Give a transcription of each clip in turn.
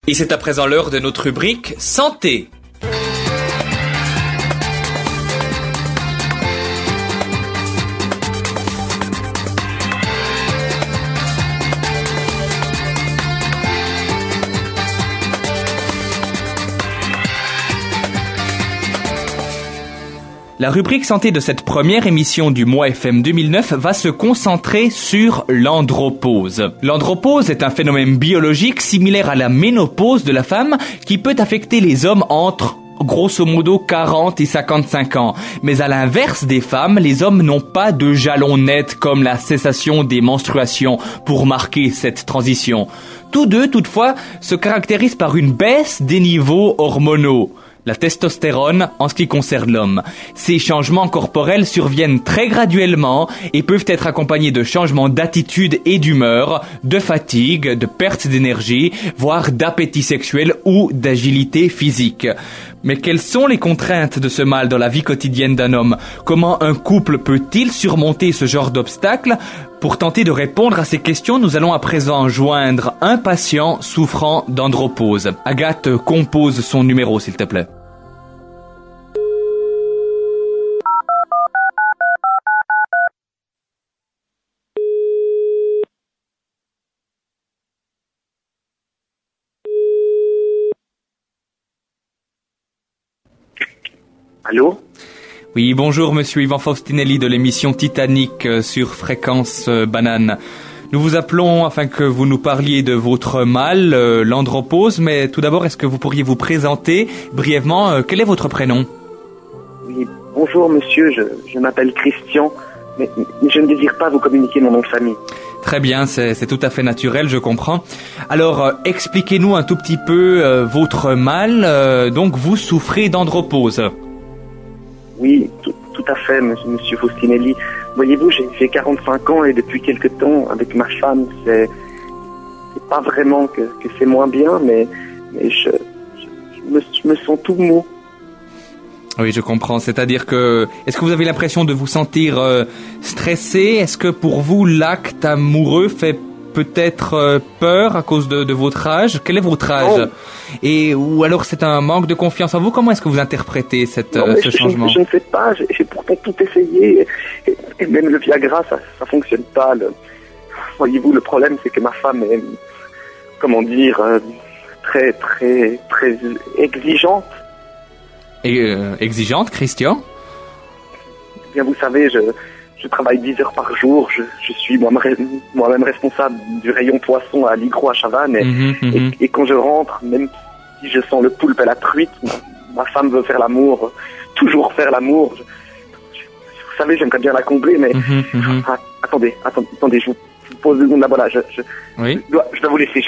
Et c'est à présent l'heure de notre rubrique Santé. La rubrique santé de cette première émission du mois FM 2009 va se concentrer sur l'andropause. L'andropause est un phénomène biologique similaire à la ménopause de la femme qui peut affecter les hommes entre grosso modo 40 et 55 ans. Mais à l'inverse des femmes, les hommes n'ont pas de jalon net comme la cessation des menstruations pour marquer cette transition. Tous deux, toutefois, se caractérisent par une baisse des niveaux hormonaux. La testostérone en ce qui concerne l'homme. Ces changements corporels surviennent très graduellement et peuvent être accompagnés de changements d'attitude et d'humeur, de fatigue, de perte d'énergie, voire d'appétit sexuel ou d'agilité physique. Mais quelles sont les contraintes de ce mal dans la vie quotidienne d'un homme? Comment un couple peut-il surmonter ce genre d'obstacles? Pour tenter de répondre à ces questions, nous allons à présent joindre un patient souffrant d'andropause. Agathe, compose son numéro, s'il te plaît. Allô? Oui, bonjour monsieur Yvan Faustinelli de l'émission Titanic sur Fréquence Banane. Nous vous appelons afin que vous nous parliez de votre mal, l'andropause, mais tout d'abord, est-ce que vous pourriez vous présenter brièvement? Quel est votre prénom? Oui, bonjour monsieur, je m'appelle Christian, mais je ne désire pas vous communiquer mon nom de famille. Très bien, c'est tout à fait naturel, je comprends. Alors, expliquez-nous un tout petit peu votre mal. Donc, vous souffrez d'andropause. Oui, tout à fait, monsieur Faustinelli. Voyez-vous, j'ai 45 ans et depuis quelque temps, avec ma femme, c'est pas vraiment que c'est moins bien, mais je me sens tout mou. Oui, je comprends. C'est-à-dire que, est-ce que vous avez l'impression de vous sentir stressé? Est-ce que pour vous, l'acte amoureux fait peut-être peur à cause de votre âge? Quel est votre âge? Ou alors c'est un manque de confiance en vous? Comment est-ce que vous interprétez ce changement? Je ne sais pas, j'ai pourtant tout essayé, et même le Viagra, ça fonctionne pas. Voyez-vous, le problème, c'est que ma femme est, comment dire, très, très, très exigeante. Exigeante, Christian? Eh bien, vous savez, je travaille 10 heures par jour, je suis moi-même responsable du rayon poisson à Ligro à Chavannes, et quand je rentre, même si je sens le poulpe et la truite, ma femme veut faire l'amour, toujours faire l'amour. Vous savez, j'aimerais bien la combler, mais attendez, je vous pose 2 secondes là, voilà, oui. je dois vous laisser,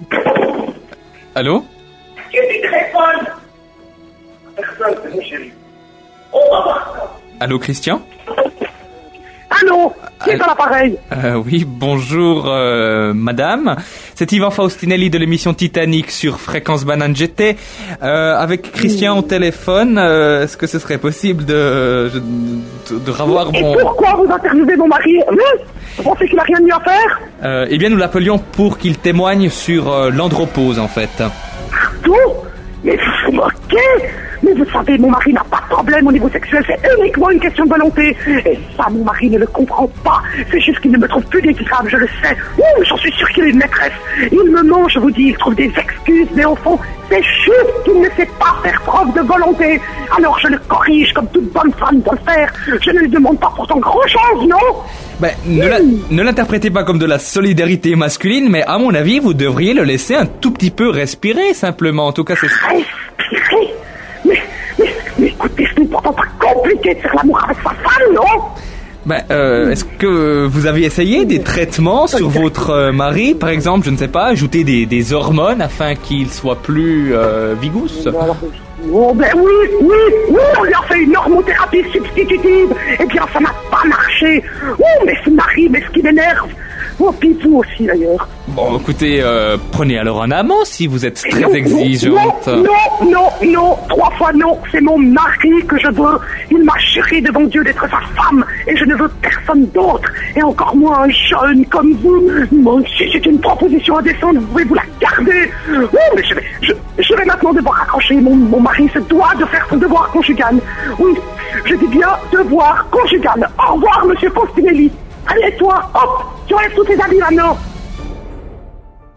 Allô? Qui est téléphone? Personne, c'est mon chéri. On va voir ça. Allô, Christian? Allô? Qui est à l'appareil? Oui, bonjour madame. C'est Yvan Faustinelli de l'émission Titanic sur Fréquence Banane. J'étais avec Christian au téléphone. Est-ce que ce serait possible de revoir Et pourquoi vous interviewez mon mari? Vous pensez qu'il n'a rien de mieux à faire? Eh bien, nous l'appelions pour qu'il témoigne sur l'andropause, en fait. Pardon? Mais vous vous moquez? Mais vous savez, mon mari n'a pas de problème au niveau sexuel, c'est uniquement une question de volonté. Et ça, mon mari ne le comprend pas. C'est juste qu'il ne me trouve plus désirable, je le sais. Ouh, j'en suis sûr qu'il est une maîtresse. Il me ment, je vous dis, il trouve des excuses, mais au fond, c'est juste qu'il ne sait pas faire preuve de volonté. Alors je le corrige comme toute bonne femme doit le faire. Je ne lui demande pas pourtant grand-chose, non? Ben, ne l'interprétez pas comme de la solidarité masculine, mais à mon avis, vous devriez le laisser un tout petit peu respirer, simplement. En tout cas, c'est... Respirer? Mais écoutez, ce n'est pourtant pas compliqué de faire l'amour avec sa femme, non? Ben, est-ce que vous avez essayé des traitements sur votre mari, par exemple, je ne sais pas, ajouter des hormones afin qu'il soit plus vigousse? Oh ben oui, on lui a fait une hormothérapie substitutive. Eh bien, ça n'a pas marché. Oh, mais ce mari, mais ce qui m'énerve, Oh, puis vous aussi, d'ailleurs. Bon, écoutez, prenez alors un amant si vous êtes très exigeante. Non, 3 fois non. C'est mon mari que je veux. Il m'a juré devant Dieu d'être sa femme et je ne veux personne d'autre. Et encore moins un jeune comme vous. Bon, si c'est une proposition indécente, vous pouvez vous la garder. Oh, mais je vais maintenant devoir raccrocher. Mon mari se doit de faire son devoir conjugal. Oui, je dis bien devoir conjugal. Au revoir, monsieur Faustinelli. Allez, toi, hop, tu enlèves tous tes habits maintenant.